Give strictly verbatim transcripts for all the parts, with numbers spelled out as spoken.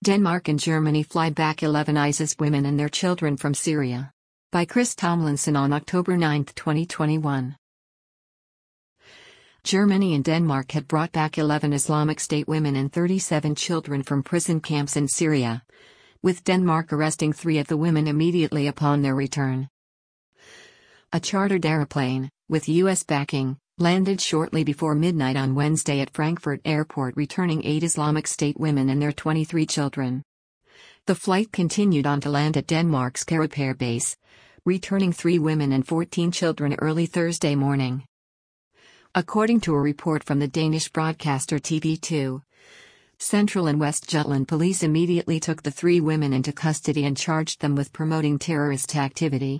Denmark and Germany fly back eleven ISIS women and their children from Syria. By Chris Tomlinson on October ninth, twenty twenty-one. Germany and Denmark had brought back eleven Islamic State women and thirty-seven children from prison camps in Syria, with Denmark arresting three of the women immediately upon their return. A chartered airplane, with U S backing, landed shortly before midnight on Wednesday at Frankfurt Airport, returning eight Islamic State women and their twenty-three children. The flight continued on to land at Denmark's Karup Air Base, returning three women and fourteen children early Thursday morning. According to a report from the Danish broadcaster T V two, Central and West Jutland police immediately took the three women into custody and charged them with promoting terrorist activity.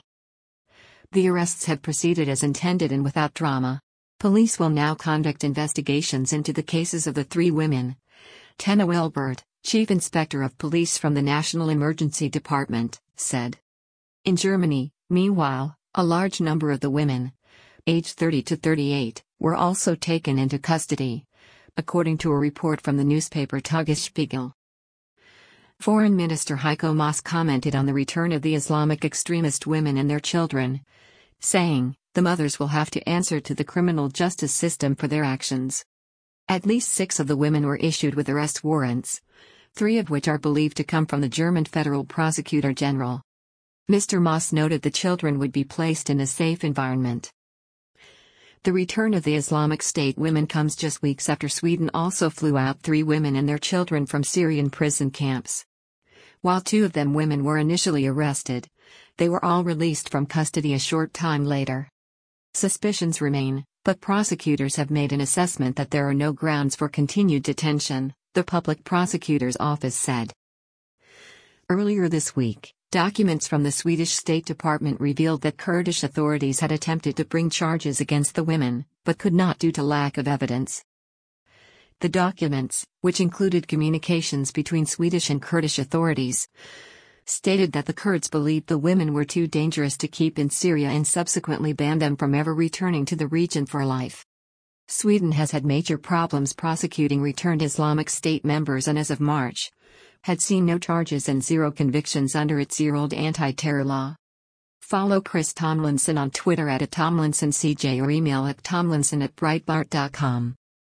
The arrests have proceeded as intended and without drama. Police will now conduct investigations into the cases of the three women. Tenna Wilbert, Chief Inspector of Police from the National Emergency Department, said. In Germany, meanwhile, a large number of the women, aged thirty to thirty-eight, were also taken into custody, according to a report from the newspaper Tagesspiegel. Foreign Minister Heiko Maas commented on the return of the Islamic extremist women and their children, saying, "The mothers will have to answer to the criminal justice system for their actions." At least six of the women were issued with arrest warrants, three of which are believed to come from the German Federal Prosecutor General. Mister Maas noted the children would be placed in a safe environment. The return of the Islamic State women comes just weeks after Sweden also flew out three women and their children from Syrian prison camps. While two of them women were initially arrested, they were all released from custody a short time later. Suspicions remain, but prosecutors have made an assessment that there are no grounds for continued detention, the public prosecutor's office said. Earlier this week, documents from the Swedish State Department revealed that Kurdish authorities had attempted to bring charges against the women, but could not due to lack of evidence. The documents, which included communications between Swedish and Kurdish authorities, stated that the Kurds believed the women were too dangerous to keep in Syria and subsequently banned them from ever returning to the region for life. Sweden has had major problems prosecuting returned Islamic State members and as of March, had seen no charges and zero convictions under its year-old anti-terror law. Follow Chris Tomlinson on Twitter at Tomlinson C J or email at tomlinson at breitbart dot com.